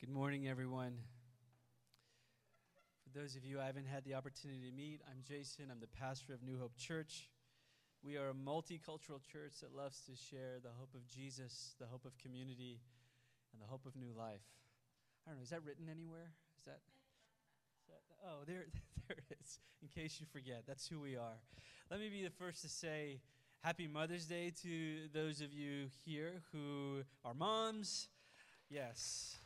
Good morning, everyone. For those of you I haven't had the opportunity to meet, I'm Jason. I'm the pastor of New Hope Church. We are a multicultural church that loves to share the hope of Jesus, the hope of community, and the hope of new life. I don't know, is that written anywhere? Oh, there it is. In case you forget, that's who we are. Let me be the first to say Happy Mother's Day to those of you here who are moms. Yes.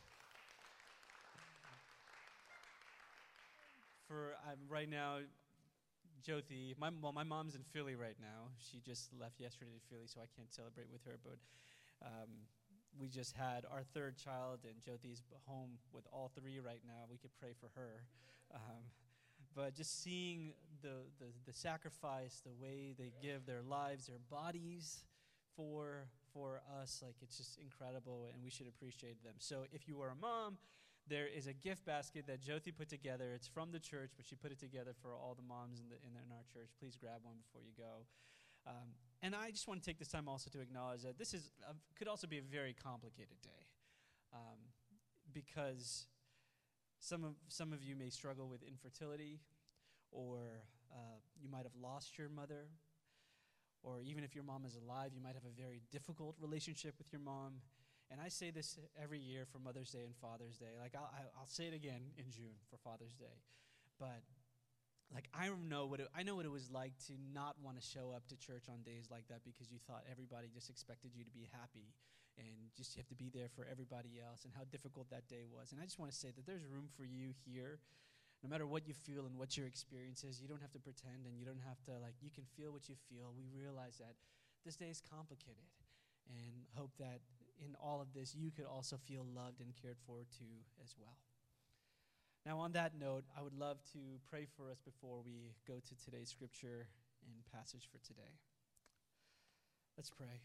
Right now, Jyoti, my mom's in Philly right now. She just left yesterday to Philly, so I can't celebrate with her. But we just had our third child, and Jyoti's home with all three right now. We could pray for her. But just seeing the sacrifice, the way they give their lives, their bodies for us, like it's just incredible, and we should appreciate them. So if you are a mom, there is a gift basket that Jyoti put together. It's from the church, but she put it together for all the moms in our church. Please grab one before you go. And I just want to take this time also to acknowledge that this could also be a very complicated day, because some of you may struggle with infertility, or you might have lost your mother, or even if your mom is alive, you might have a very difficult relationship with your mom. And I say this every year for Mother's Day and Father's Day. Like, I'll say it again in June for Father's Day. But, like, I know what it was like to not want to show up to church on days like that because you thought everybody just expected you to be happy and just you have to be there for everybody else, and how difficult that day was. And I just want to say that there's room for you here. No matter what you feel and what your experience is, you don't have to pretend, and you don't have to, like, you can feel what you feel. We realize that this day is complicated, and hope that in all of this, you could also feel loved and cared for too as well. Now, on that note, I would love to pray for us before we go to today's scripture and passage for today. Let's pray.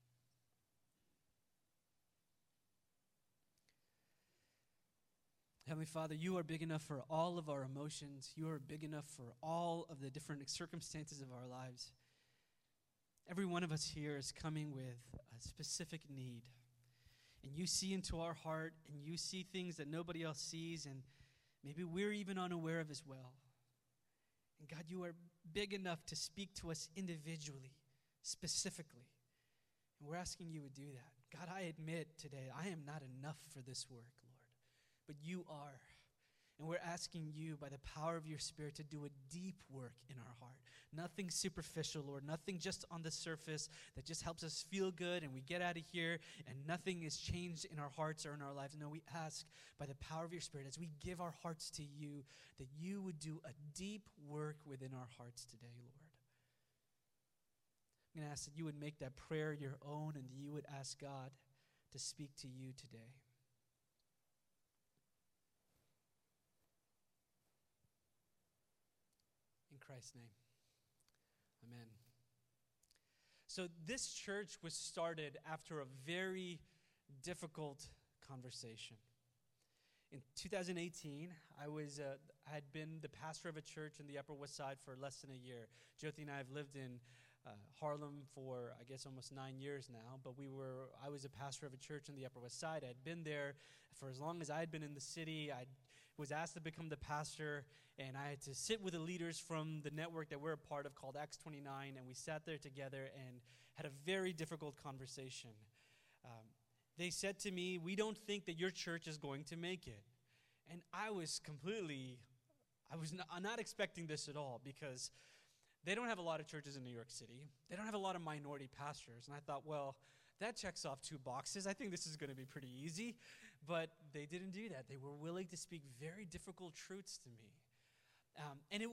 Heavenly Father, you are big enough for all of our emotions. You are big enough for all of the different circumstances of our lives. Every one of us here is coming with a specific need. And you see into our heart, and you see things that nobody else sees, and maybe we're even unaware of as well. And God, you are big enough to speak to us individually, specifically. And we're asking you to do that. God, I admit today I am not enough for this work, Lord, but you are. And we're asking you, by the power of your Spirit, to do a deep work in our heart. Nothing superficial, Lord. Nothing just on the surface that just helps us feel good and we get out of here and nothing is changed in our hearts or in our lives. No, we ask, by the power of your Spirit, as we give our hearts to you, that you would do a deep work within our hearts today, Lord. I'm going to ask that you would make that prayer your own, and you would ask God to speak to you today. In Christ's name, amen. So this church was started after a very difficult conversation. In 2018, I had been the pastor of a church in the Upper West Side for less than a year. Jyoti and I have lived in Harlem for, I guess, almost 9 years now, but I was a pastor of a church in the Upper West Side. I had been there for as long as I had been in the city. I was asked to become the pastor, and I had to sit with the leaders from the network that we're a part of called Acts 29, and we sat there together and had a very difficult conversation. They said to me, "We don't think that your church is going to make it." And I was not expecting this at all, because they don't have a lot of churches in New York City. They don't have a lot of minority pastors. And I thought, well, that checks off 2 boxes. I think this is going to be pretty easy. But they didn't do that. They were willing to speak very difficult truths to me. And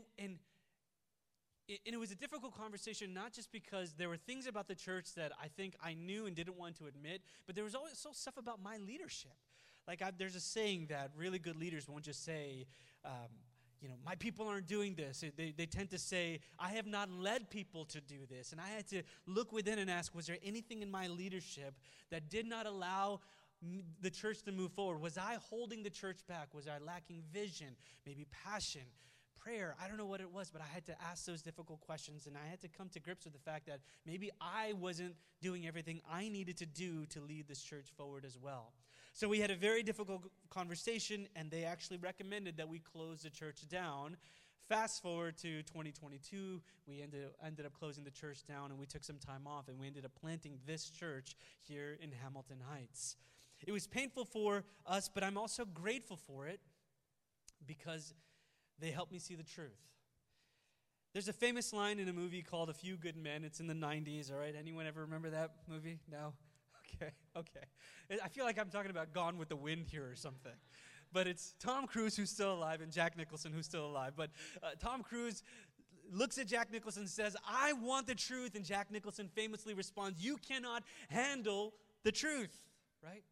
it was a difficult conversation, not just because there were things about the church that I think I knew and didn't want to admit, but there was also stuff about my leadership. Like, there's a saying that really good leaders won't just say, my people aren't doing this. They tend to say, I have not led people to do this. And I had to look within and ask, was there anything in my leadership that did not allow the church to move forward? Was I holding the church back? Was I lacking vision, maybe passion, prayer? I don't know what it was, but I had to ask those difficult questions, and I had to come to grips with the fact that maybe I wasn't doing everything I needed to do to lead this church forward as well. So we had a very difficult conversation, and they actually recommended that we close the church down. Fast forward to 2022, we ended up closing the church down, and we took some time off, and we ended up planting this church here in Hamilton Heights. It was painful for us, but I'm also grateful for it because they helped me see the truth. There's a famous line in a movie called A Few Good Men. It's in the 90s, all right? Anyone ever remember that movie? No? Okay. I feel like I'm talking about Gone with the Wind here or something. But it's Tom Cruise who's still alive and Jack Nicholson who's still alive. But Tom Cruise looks at Jack Nicholson and says, "I want the truth." And Jack Nicholson famously responds, "You cannot handle the truth," right?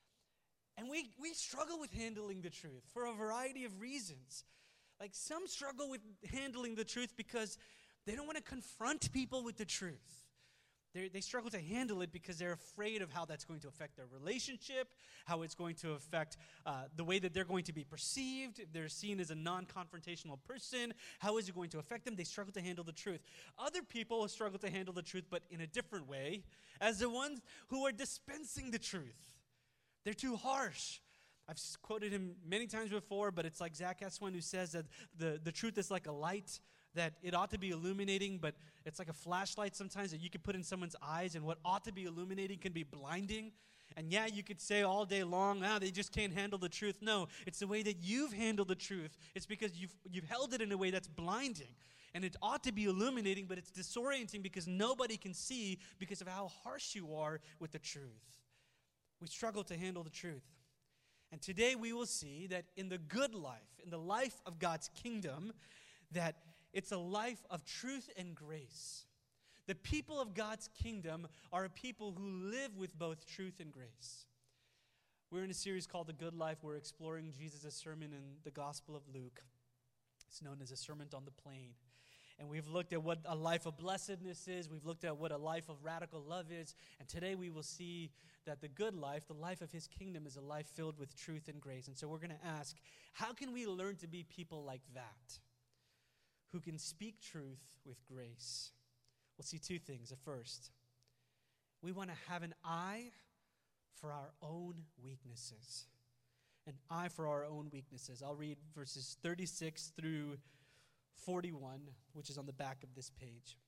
And we struggle with handling the truth for a variety of reasons. Like some struggle with handling the truth because they don't want to confront people with the truth. They struggle to handle it because they're afraid of how that's going to affect their relationship, how it's going to affect the way that they're going to be perceived. If they're seen as a non-confrontational person, how is it going to affect them? They struggle to handle the truth. Other people struggle to handle the truth, but in a different way, as the ones who are dispensing the truth. They're too harsh. I've quoted him many times before, but it's like Zach Eswin who says that the truth is like a light, that it ought to be illuminating, but it's like a flashlight sometimes that you can put in someone's eyes, and what ought to be illuminating can be blinding. And yeah, you could say all day long, they just can't handle the truth. No, it's the way that you've handled the truth. It's because you've held it in a way that's blinding. And it ought to be illuminating, but it's disorienting because nobody can see because of how harsh you are with the truth. We struggle to handle the truth. And today we will see that in the good life, in the life of God's kingdom, that it's a life of truth and grace. The people of God's kingdom are a people who live with both truth and grace. We're in a series called The Good Life. We're exploring Jesus' sermon in the Gospel of Luke. It's known as a Sermon on the Plain. And we've looked at what a life of blessedness is. We've looked at what a life of radical love is. And today we will see that the good life, the life of his kingdom, is a life filled with truth and grace. And so we're going to ask, how can we learn to be people like that, who can speak truth with grace? We'll see two things. The first, we want to have an eye for our own weaknesses. An eye for our own weaknesses. I'll read verses 36 through 41, which is on the back of this page.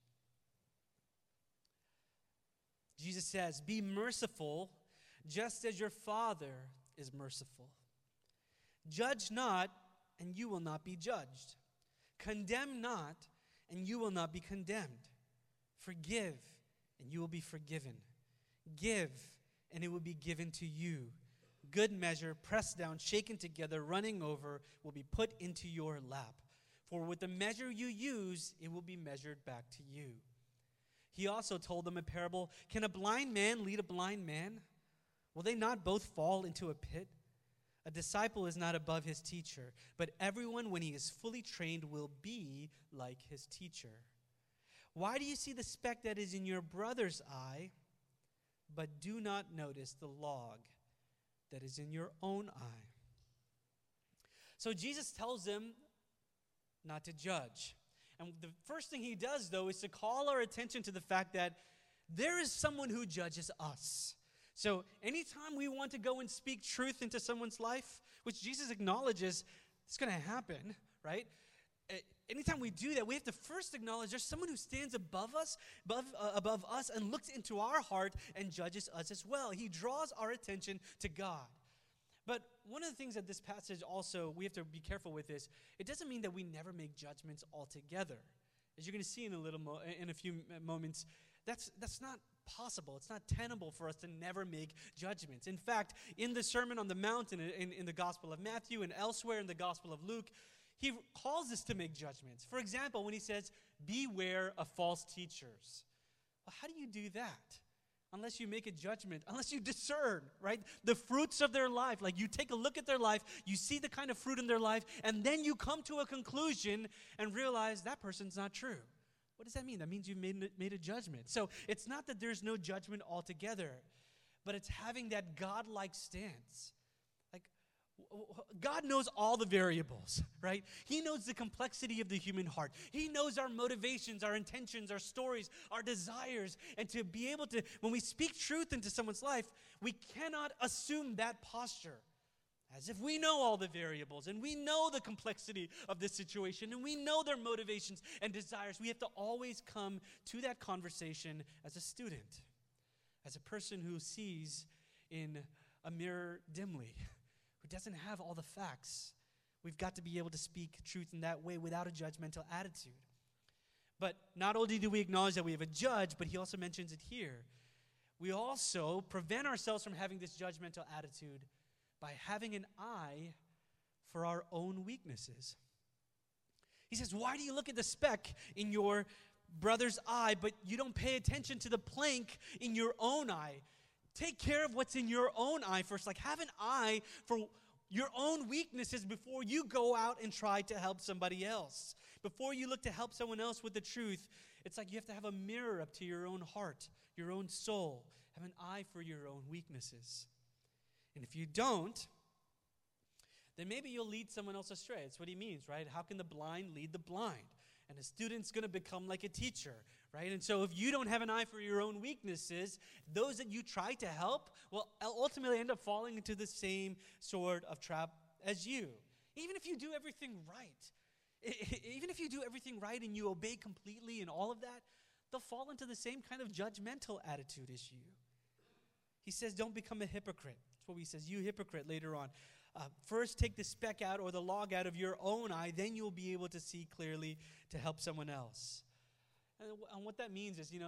Jesus says, "Be merciful, just as your Father is merciful. Judge not, and you will not be judged. Condemn not, and you will not be condemned. Forgive, and you will be forgiven. Give, and it will be given to you. Good measure, pressed down, shaken together, running over, will be put into your lap. For with the measure you use, it will be measured back to you." He also told them a parable. "Can a blind man lead a blind man? Will they not both fall into a pit? A disciple is not above his teacher, but everyone, when he is fully trained, will be like his teacher. Why do you see the speck that is in your brother's eye, but do not notice the log that is in your own eye?" So Jesus tells them not to judge. And the first thing he does, though, is to call our attention to the fact that there is someone who judges us. So anytime we want to go and speak truth into someone's life, which Jesus acknowledges it's going to happen, right? Anytime we do that, we have to first acknowledge there's someone who stands above us and looks into our heart and judges us as well. He draws our attention to God. But one of the things that this passage also we have to be careful with is it doesn't mean that we never make judgments altogether. As you're going to see in a few moments, that's not possible. It's not tenable for us to never make judgments. In fact, in the Sermon on the Mount, in the Gospel of Matthew and elsewhere in the Gospel of Luke, he calls us to make judgments. For example, when he says, "Beware of false teachers." Well, how do you do that? Unless you make a judgment, unless you discern, right, the fruits of their life. Like you take a look at their life, you see the kind of fruit in their life, and then you come to a conclusion and realize that person's not true. What does that mean? That means you've made a judgment. So it's not that there's no judgment altogether, but it's having that God-like stance. Like God knows all the variables, right? He knows the complexity of the human heart. He knows our motivations, our intentions, our stories, our desires. And to be able to, when we speak truth into someone's life, we cannot assume that posture as if we know all the variables and we know the complexity of this situation and we know their motivations and desires. We have to always come to that conversation as a student, as a person who sees in a mirror dimly, who doesn't have all the facts. We've got to be able to speak truth in that way without a judgmental attitude. But not only do we acknowledge that we have a judge, but he also mentions it here. We also prevent ourselves from having this judgmental attitude by having an eye for our own weaknesses. He says, why do you look at the speck in your brother's eye, but you don't pay attention to the plank in your own eye? Take care of what's in your own eye first. Like, have an eye for your own weaknesses before you go out and try to help somebody else. Before you look to help someone else with the truth, it's like you have to have a mirror up to your own heart, your own soul. Have an eye for your own weaknesses. And if you don't, then maybe you'll lead someone else astray. That's what he means, right? How can the blind lead the blind? And a student's going to become like a teacher, right? And so if you don't have an eye for your own weaknesses, those that you try to help will ultimately end up falling into the same sort of trap as you. Even if you do everything right, even if you do everything right and you obey completely and all of that, they'll fall into the same kind of judgmental attitude as you. He says, don't become a hypocrite. That's what he says, you hypocrite, later on. First, take the speck out or the log out of your own eye, then you'll be able to see clearly to help someone else. And what that means is,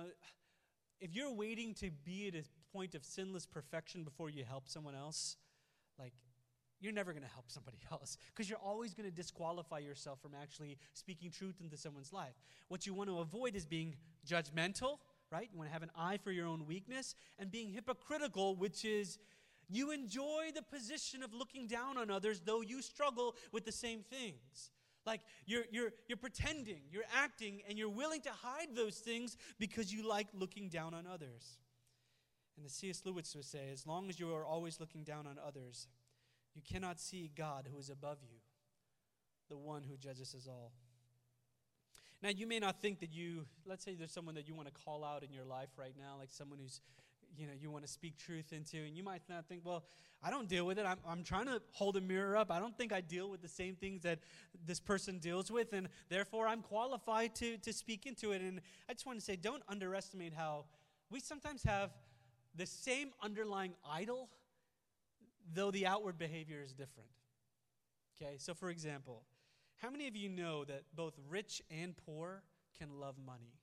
if you're waiting to be at a point of sinless perfection before you help someone else, like, you're never going to help somebody else because you're always going to disqualify yourself from actually speaking truth into someone's life. What you want to avoid is being judgmental, right? You want to have an eye for your own weakness, and being hypocritical, which is you enjoy the position of looking down on others, though you struggle with the same things. Like you're pretending, you're acting, and you're willing to hide those things because you like looking down on others. And as C.S. Lewis would say, as long as you are always looking down on others, you cannot see God who is above you, the one who judges us all. Now, you may not think that let's say there's someone that you want to call out in your life right now, like someone who's, you want to speak truth into, and you might not think, well, I don't deal with it. I'm trying to hold a mirror up. I don't think I deal with the same things that this person deals with, and therefore I'm qualified to speak into it. And I just want to say, don't underestimate how we sometimes have the same underlying idol, though the outward behavior is different. Okay, so for example, how many of you know that both rich and poor can love money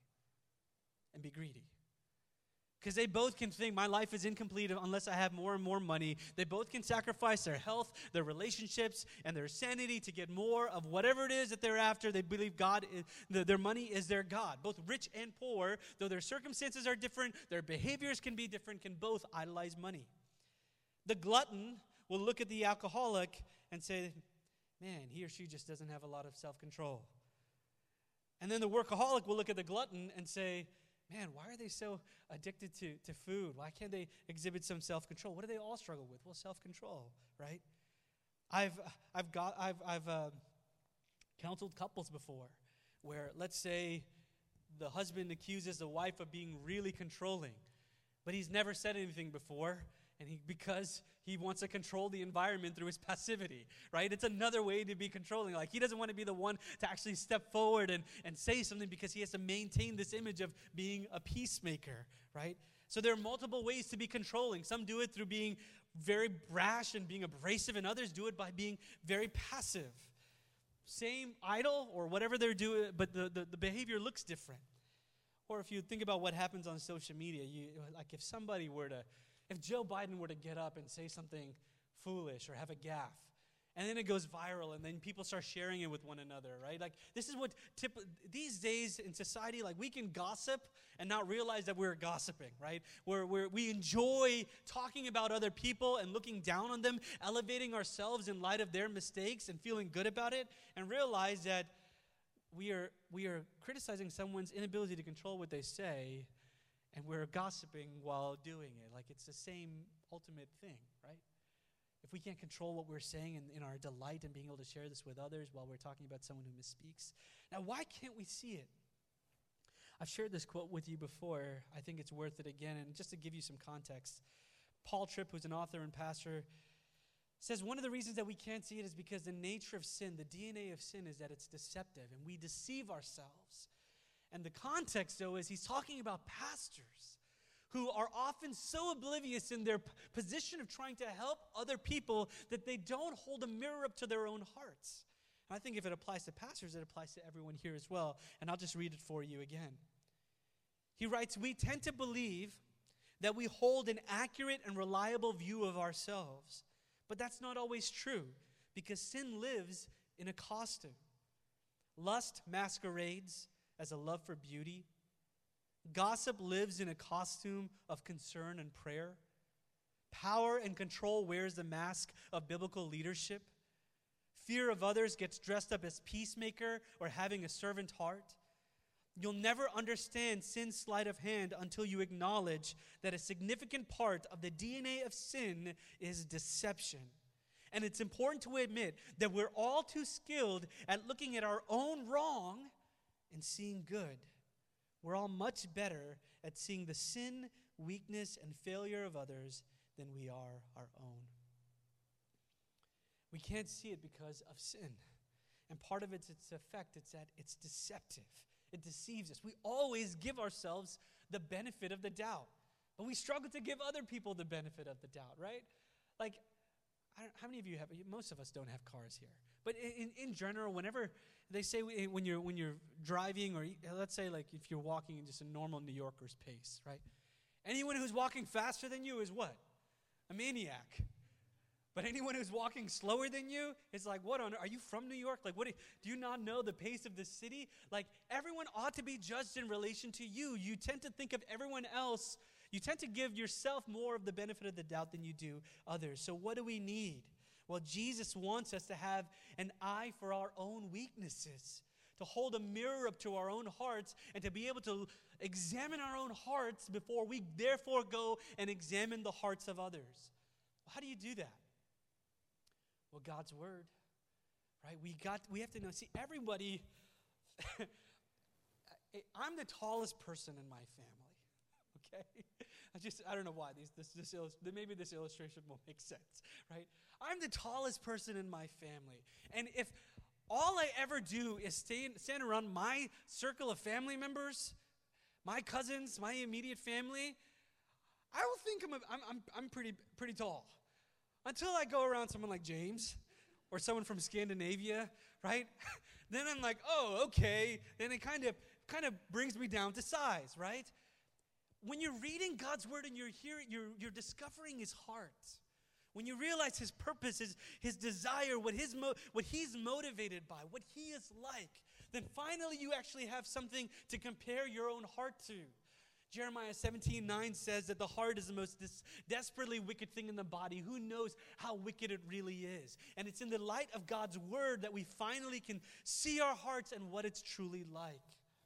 and be greedy? Because they both can think my life is incomplete unless I have more and more money. They both can sacrifice their health, their relationships, and their sanity to get more of whatever it is that they're after. They believe their money is their God. Both rich and poor, though their circumstances are different, their behaviors can be different, can both idolize money. The glutton will look at the alcoholic and say, man, he or she just doesn't have a lot of self-control. And then the workaholic will look at the glutton and say, man, why are they so addicted to food? Why can't they exhibit some self-control? What do they all struggle with? Well, self-control, right? I've counseled couples before where, let's say, the husband accuses the wife of being really controlling, but he's never said anything before, and because he wants to control the environment through his passivity, right? It's another way to be controlling. Like, he doesn't want to be the one to actually step forward and say something because he has to maintain this image of being a peacemaker, right? So there are multiple ways to be controlling. Some do it through being very brash and being abrasive, and others do it by being very passive. Same idol or whatever they're doing, but the behavior looks different. Or if you think about what happens on social media, if Joe Biden were to get up and say something foolish or have a gaffe, and then it goes viral, and then people start sharing it with one another, right? Like, this is what these days in society, like, we can gossip and not realize that we're gossiping, right? We enjoy talking about other people and looking down on them, elevating ourselves in light of their mistakes and feeling good about it, and realize that we are criticizing someone's inability to control what they say, and we're gossiping while doing it. Like, it's the same ultimate thing, right? if we can't control what we're saying in our delight in being able to share this with others while we're talking about someone who misspeaks. Now, why can't we see it? I've shared this quote with you before. I think it's worth it again. And just to give you some context, Paul Tripp, who's an author and pastor, says one of the reasons that we can't see it is because the nature of sin, the DNA of sin, is that it's deceptive and we deceive ourselves. And the context, though, is he's talking about pastors who are often so oblivious in their position of trying to help other people that they don't hold a mirror up to their own hearts. And I think if it applies to pastors, it applies to everyone here as well. And I'll just read it for you again. He writes, "We tend to believe that we hold an accurate and reliable view of ourselves. But that's not always true because sin lives in a costume. Lust masquerades as a love for beauty. Gossip lives in a costume of concern and prayer. Power and control wears the mask of biblical leadership. Fear of others gets dressed up as peacemaker or having a servant heart. You'll never understand sin's sleight of hand until you acknowledge that a significant part of the DNA of sin is deception. And it's important to admit that we're all too skilled at looking at our own wrong and seeing good. We're all much better at seeing the sin, weakness, and failure of others than we are our own. We can't see it because of sin. And part of its effect is that it's deceptive. It deceives us. We always give ourselves the benefit of the doubt. But we struggle to give other people the benefit of the doubt, right? Like, how many of you have, most of us don't have cars here. But in general, whenever they say when you're driving, or let's say like if you're walking in just a normal New Yorker's pace, right? Anyone who's walking faster than you is what? A maniac. But anyone who's walking slower than you is like, what on earth? Are you from New York? Like, what do you not know the pace of the city? Like, everyone ought to be judged in relation to you. You tend to think of everyone else. You tend to give yourself more of the benefit of the doubt than you do others. So what do we need? Well, Jesus wants us to have an eye for our own weaknesses, to hold a mirror up to our own hearts, and to be able to examine our own hearts before we therefore go and examine the hearts of others. How do you do that? Well, God's word, right? We have to know. See, everybody, I'm the tallest person in my family, okay? I don't know why. Maybe this illustration will make sense, right? I'm the tallest person in my family. And if all I ever do is stand around my circle of family members, my cousins, my immediate family, I will think I'm pretty tall. Until I go around someone like James or someone from Scandinavia, right? Then I'm like, oh, okay. Then it kind of brings me down to size, right? When you're reading God's word and you're discovering his heart. When you realize his purpose, his desire, what he's motivated by, what he is like, then finally you actually have something to compare your own heart to. Jeremiah 17:9 says that the heart is the most desperately wicked thing in the body. Who knows how wicked it really is? And it's in the light of God's word that we finally can see our hearts and what it's truly like.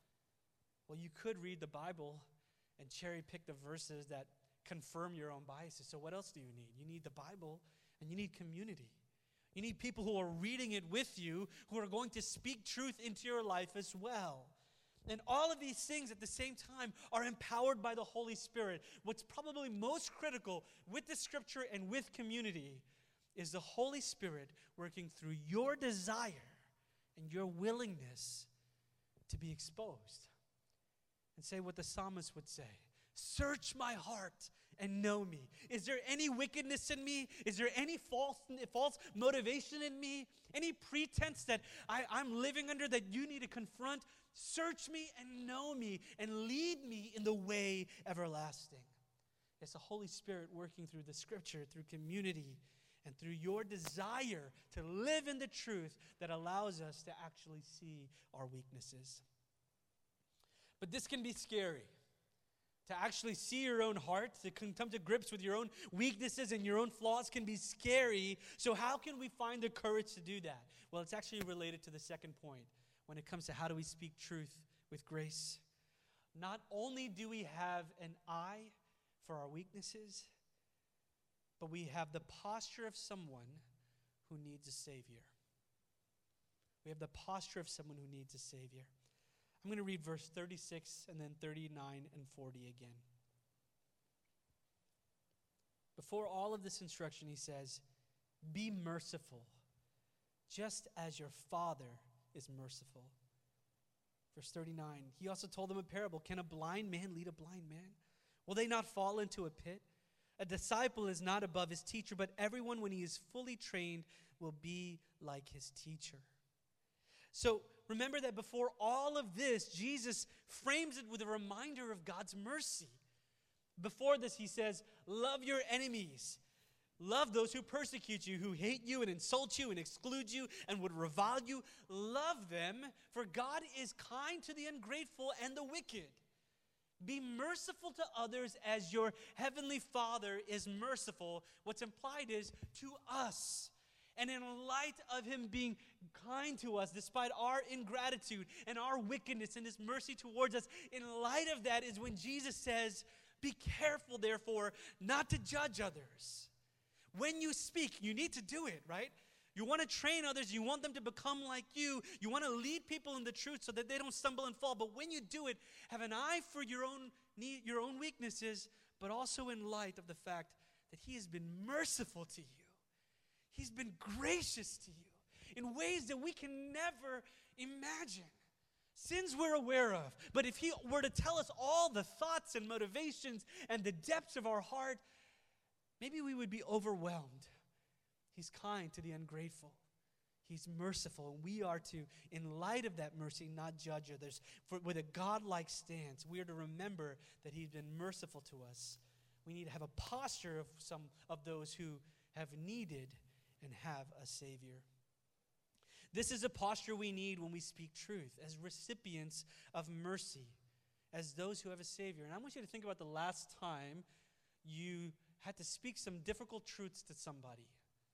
Well, you could read the Bible and cherry pick the verses that confirm your own biases. So what else do you need? You need the Bible and you need community. You need people who are reading it with you, who are going to speak truth into your life as well. And all of these things at the same time are empowered by the Holy Spirit. What's probably most critical with the scripture and with community is the Holy Spirit working through your desire and your willingness to be exposed. And say what the psalmist would say, search my heart and know me. Is there any wickedness in me? Is there any false motivation in me? Any pretense that I'm living under that you need to confront? Search me and know me and lead me in the way everlasting. It's the Holy Spirit working through the scripture, through community, and through your desire to live in the truth that allows us to actually see our weaknesses. But this can be scary. To actually see your own heart, to come to grips with your own weaknesses and your own flaws can be scary. So how can we find the courage to do that? Well, it's actually related to the second point when it comes to how do we speak truth with grace. Not only do we have an eye for our weaknesses, but we have the posture of someone who needs a Savior. We have the posture of someone who needs a Savior. I'm going to read verse 36 and then 39 and 40 again. Before all of this instruction, he says, be merciful, just as your Father is merciful. Verse 39, he also told them a parable. Can a blind man lead a blind man? Will they not fall into a pit? A disciple is not above his teacher, but everyone, when he is fully trained, will be like his teacher. So remember that before all of this, Jesus frames it with a reminder of God's mercy. Before this, he says, love your enemies. Love those who persecute you, who hate you and insult you and exclude you and would revile you. Love them, for God is kind to the ungrateful and the wicked. Be merciful to others as your heavenly Father is merciful. What's implied is to us. And in light of him being kind to us, despite our ingratitude and our wickedness and his mercy towards us, in light of that is when Jesus says, be careful, therefore, not to judge others. When you speak, you need to do it, right? You want to train others. You want them to become like you. You want to lead people in the truth so that they don't stumble and fall. But when you do it, have an eye for your own need, your own weaknesses, but also in light of the fact that he has been merciful to you. He's been gracious to you in ways that we can never imagine. Sins we're aware of. But if he were to tell us all the thoughts and motivations and the depths of our heart, maybe we would be overwhelmed. He's kind to the ungrateful. He's merciful. And we are to, in light of that mercy, not judge others. For with a godlike stance, we are to remember that he's been merciful to us. We need to have a posture of some of those who have needed and have a Savior. This is a posture we need when we speak truth, as recipients of mercy, as those who have a Savior. And I want you to think about the last time you had to speak some difficult truths to somebody.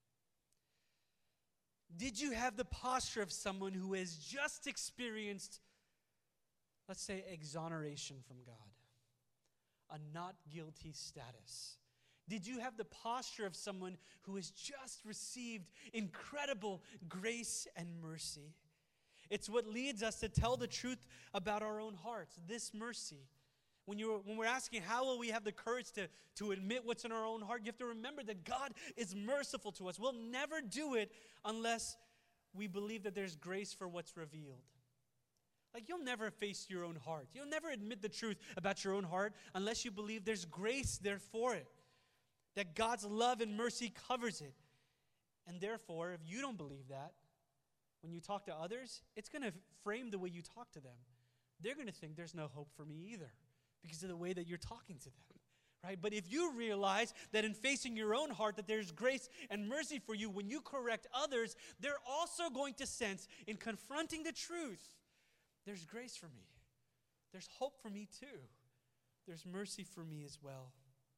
Did you have the posture of someone who has just experienced, let's say, exoneration from God, a not guilty status? Did you have the posture of someone who has just received incredible grace and mercy? It's what leads us to tell the truth about our own hearts, this mercy. When we're asking how will we have the courage to admit what's in our own heart, you have to remember that God is merciful to us. We'll never do it unless we believe that there's grace for what's revealed. Like, you'll never face your own heart. You'll never admit the truth about your own heart unless you believe there's grace there for it, that God's love and mercy covers it. And therefore, if you don't believe that, when you talk to others, it's going to frame the way you talk to them. They're going to think there's no hope for me either, because of the way that you're talking to them, right? But if you realize that in facing your own heart that there's grace and mercy for you, when you correct others, they're also going to sense in confronting the truth, there's grace for me. There's hope for me too. There's mercy for me as well.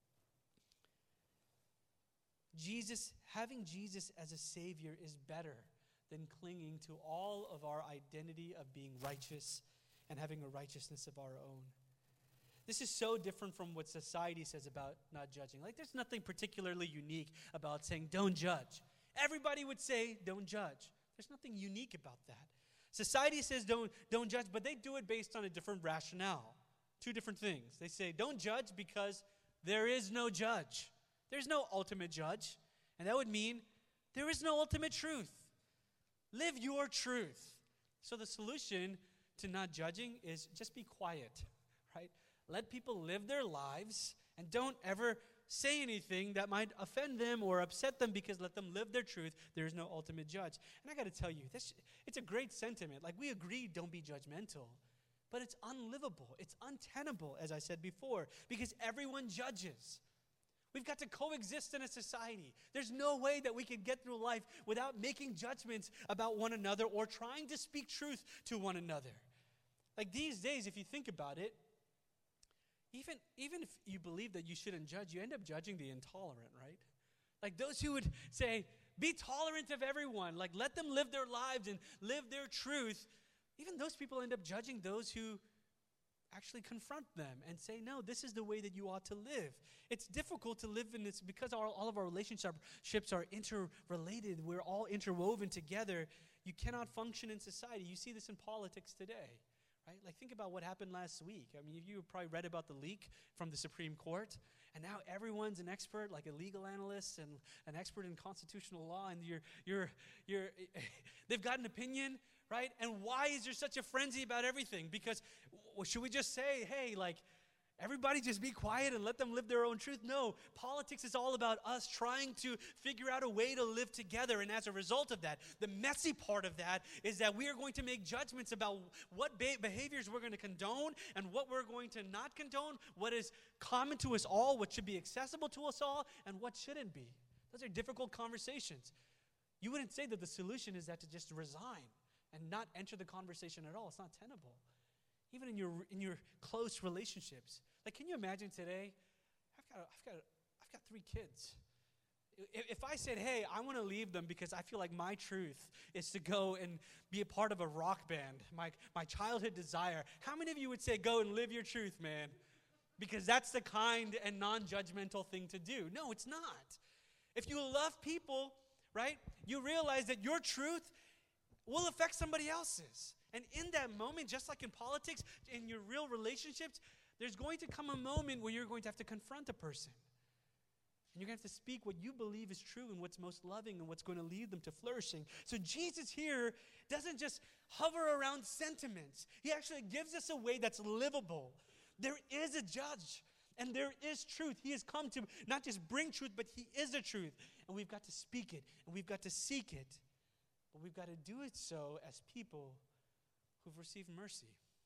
Having Jesus as a Savior is better than clinging to all of our identity of being righteous and having a righteousness of our own. This is so different from what society says about not judging. Like, there's nothing particularly unique about saying, don't judge. Everybody would say, don't judge. There's nothing unique about that. Society says, don't judge, but they do it based on a different rationale. Two different things. They say, don't judge because there is no judge. There's no ultimate judge. And that would mean there is no ultimate truth. Live your truth. So the solution to not judging is just be quiet, right? Let people live their lives and don't ever say anything that might offend them or upset them, because let them live their truth. There is no ultimate judge. And I got to tell you, it's a great sentiment. Like, we agree, don't be judgmental. But it's unlivable. It's untenable, as I said before, because everyone judges. We've got to coexist in a society. There's no way that we can get through life without making judgments about one another or trying to speak truth to one another. Like, these days, if you think about it, even if you believe that you shouldn't judge, you end up judging the intolerant, right? Like, those who would say, be tolerant of everyone, like, let them live their lives and live their truth, even those people end up judging those who actually confront them and say, no, this is the way that you ought to live. It's difficult to live in this because all of our relationships are interrelated. We're all interwoven together. You cannot function in society. You see this in politics today, right? Like, think about what happened last week. I mean, you probably read about the leak from the Supreme Court, and now everyone's an expert, like a legal analyst and an expert in constitutional law, and they've got an opinion, right? And why is there such a frenzy about everything? Because should we just say, hey, like, everybody just be quiet and let them live their own truth? No, politics is all about us trying to figure out a way to live together. And as a result of that, the messy part of that is that we are going to make judgments about what behaviors we're going to condone and what we're going to not condone, what is common to us all, what should be accessible to us all, and what shouldn't be. Those are difficult conversations. You wouldn't say that the solution is that to just resign and not enter the conversation at all. It's not tenable. Even in your close relationships. Like, can you imagine today? I've got 3 kids. If I said, hey, I want to leave them because I feel like my truth is to go and be a part of a rock band, my childhood desire, how many of you would say, go and live your truth, man? Because that's the kind and non-judgmental thing to do. No, it's not. If you love people, right, you realize that your truth will affect somebody else's. And in that moment, just like in politics, in your real relationships, there's going to come a moment where you're going to have to confront a person. And you're going to have to speak what you believe is true and what's most loving and what's going to lead them to flourishing. So Jesus here doesn't just hover around sentiments. He actually gives us a way that's livable. There is a judge and there is truth. He has come to not just bring truth, but he is the truth. And we've got to speak it and we've got to seek it. But we've got to do it so as people who've received mercy,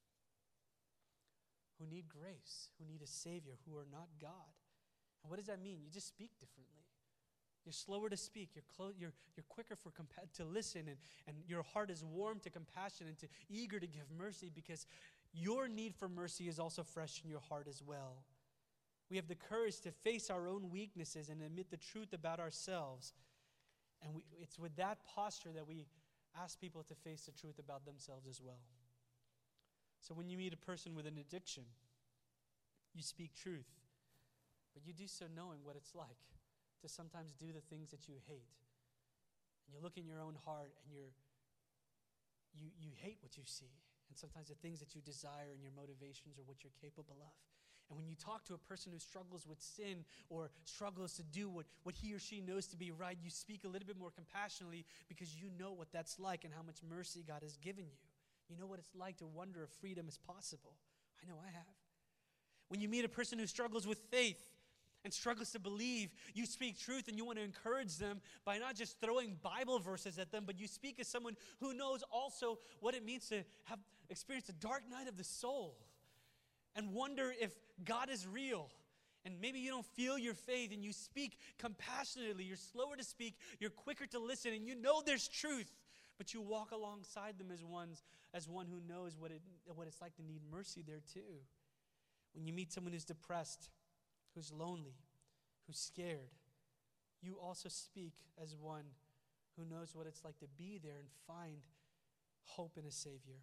who need grace, who need a Savior, who are not God. And what does that mean? You just speak differently. You're slower to speak. You're quicker to listen, and your heart is warm to compassion and eager to give mercy because your need for mercy is also fresh in your heart as well. We have the courage to face our own weaknesses and admit the truth about ourselves. And it's with that posture that we ask people to face the truth about themselves as well. So when you meet a person with an addiction, you speak truth, but you do so knowing what it's like to sometimes do the things that you hate. And you look in your own heart and you hate what you see. And sometimes the things that you desire and your motivations are what you're capable of. And when you talk to a person who struggles with sin or struggles to do what he or she knows to be right, you speak a little bit more compassionately because you know what that's like and how much mercy God has given you. You know what it's like to wonder if freedom is possible. I know I have. When you meet a person who struggles with faith and struggles to believe, you speak truth and you want to encourage them by not just throwing Bible verses at them, but you speak as someone who knows also what it means to have experienced a dark night of the soul and wonder if God is real. And maybe you don't feel your faith and you speak compassionately. You're slower to speak. You're quicker to listen. And you know there's truth. But you walk alongside them as one who knows what it's like to need mercy there too. When you meet someone who's depressed, who's lonely, who's scared, you also speak as one who knows what it's like to be there and find hope in a Savior.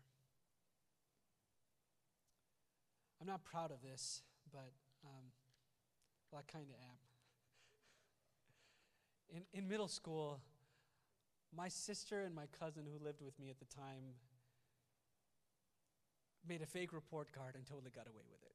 I'm not proud of this, but well, I kind of am. In middle school, my sister and my cousin who lived with me at the time made a fake report card and totally got away with it.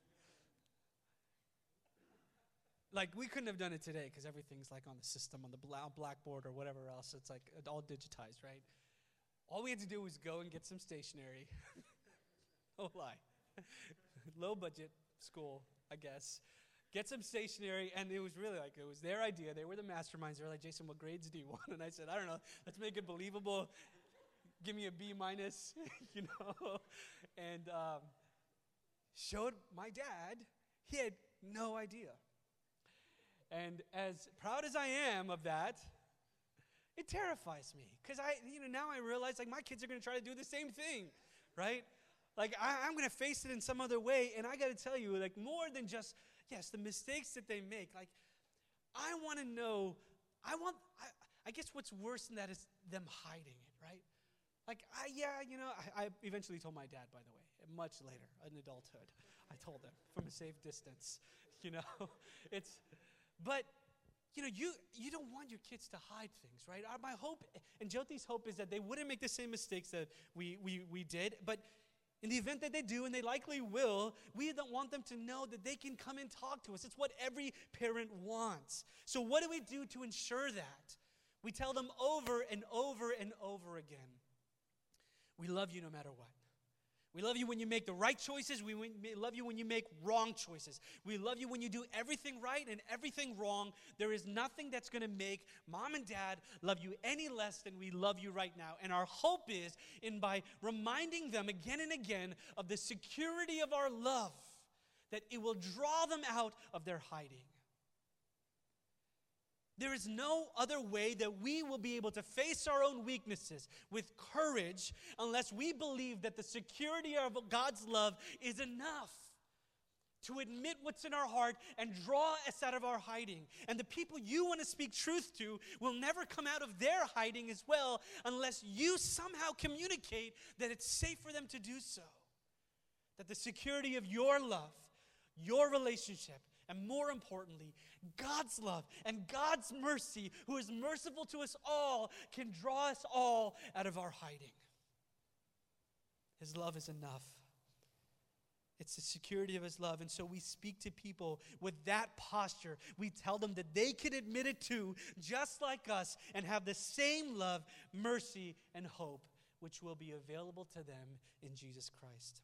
Like, we couldn't have done it today because everything's like on the system, on the blackboard or whatever else. It's like all digitized, right? All we had to do was go and get some stationery. No lie. Low budget school, I guess. Get some stationery, and it was really like, it was their idea. They were the masterminds. They were like, Jason, what grades do you want? And I said, I don't know. Let's make it believable. Give me a B-, you know. And showed my dad. He had no idea. And as proud as I am of that, it terrifies me. Because now I realize, like, my kids are going to try to do the same thing, right? Like, I'm going to face it in some other way. And I got to tell you, like, more than just, yes, the mistakes that they make. Like, I want to know, I guess what's worse than that is them hiding it, right? Like, I eventually told my dad, by the way. much later, in adulthood. I told them from a safe distance, but you don't want your kids to hide things, right? My hope and Jyoti's hope is that they wouldn't make the same mistakes that we did, but in the event that they do, and they likely will, we don't want them to know that they can come and talk to us. It's what every parent wants. So what do we do to ensure that? We tell them over and over and over again, we love you no matter what. We love you when you make the right choices. We love you when you make wrong choices. We love you when you do everything right and everything wrong. There is nothing that's going to make mom and dad love you any less than we love you right now. And our hope is by reminding them again and again of the security of our love, that it will draw them out of their hiding. There is no other way that we will be able to face our own weaknesses with courage unless we believe that the security of God's love is enough to admit what's in our heart and draw us out of our hiding. And the people you want to speak truth to will never come out of their hiding as well unless you somehow communicate that it's safe for them to do so. That the security of your love, your relationship, and more importantly, God's love and God's mercy, who is merciful to us all, can draw us all out of our hiding. His love is enough. It's the security of his love. And so we speak to people with that posture. We tell them that they can admit it too, just like us, and have the same love, mercy, and hope, which will be available to them in Jesus Christ.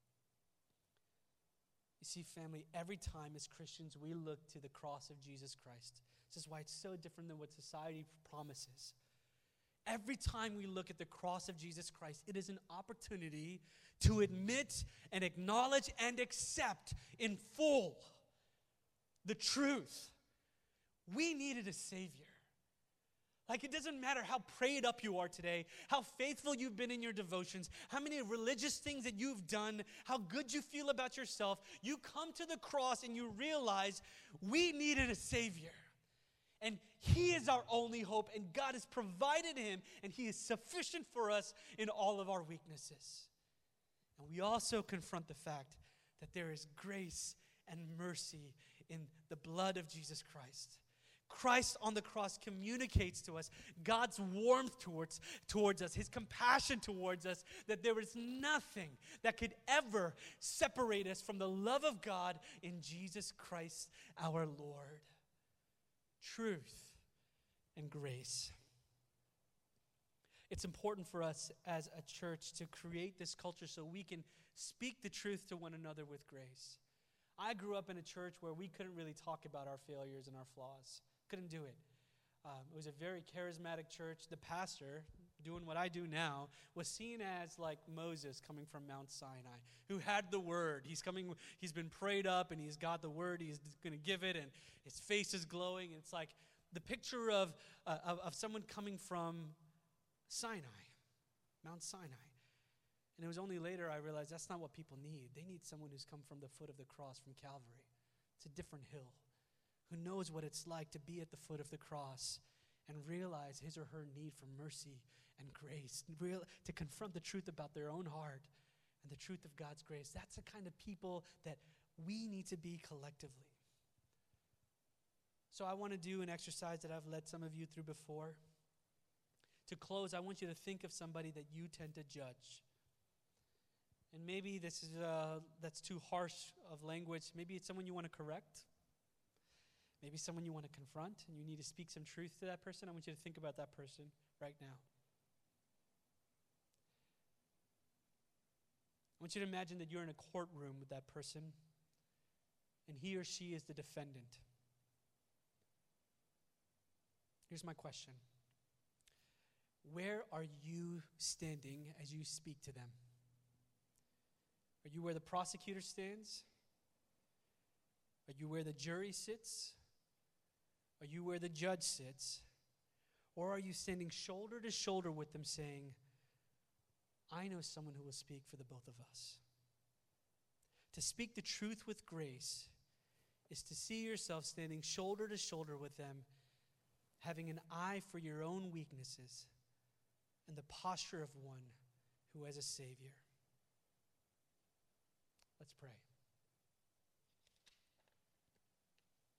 You see, family, every time as Christians we look to the cross of Jesus Christ, this is why it's so different than what society promises. Every time we look at the cross of Jesus Christ, it is an opportunity to admit and acknowledge and accept in full the truth. We needed a Savior. Like, it doesn't matter how prayed up you are today, how faithful you've been in your devotions, how many religious things that you've done, how good you feel about yourself. You come to the cross and you realize we needed a Savior. And he is our only hope, and God has provided him, and he is sufficient for us in all of our weaknesses. And we also confront the fact that there is grace and mercy in the blood of Jesus Christ. Christ on the cross communicates to us God's warmth towards us, his compassion towards us, that there is nothing that could ever separate us from the love of God in Jesus Christ our Lord. Truth and grace. It's important for us as a church to create this culture so we can speak the truth to one another with grace. I grew up in a church where we couldn't really talk about our failures and our flaws. Couldn't do it. It was a very charismatic church. The pastor, doing what I do now, was seen as like Moses coming from Mount Sinai, who had the word. He's been prayed up, and he's got the word. He's going to give it, and his face is glowing. And it's like the picture of someone coming from Sinai, Mount Sinai. And it was only later I realized that's not what people need. They need someone who's come from the foot of the cross from Calvary. It's a different hill. Who knows what it's like to be at the foot of the cross and realize his or her need for mercy and grace, to confront the truth about their own heart and the truth of God's grace. That's the kind of people that we need to be collectively. So I want to do an exercise that I've led some of you through before. To close, I want you to think of somebody that you tend to judge. And maybe this is that's too harsh of language. Maybe it's someone you want to correct. Maybe someone you want to confront and you need to speak some truth to that person. I want you to think about that person right now. I want you to imagine that you're in a courtroom with that person and he or she is the defendant. Here's my question. Where are you standing as you speak to them? Are you where the prosecutor stands? Are you where the jury sits? Are you where the judge sits? Or are you standing shoulder to shoulder with them saying, I know someone who will speak for the both of us. To speak the truth with grace is to see yourself standing shoulder to shoulder with them, having an eye for your own weaknesses and the posture of one who has a Savior. Let's pray.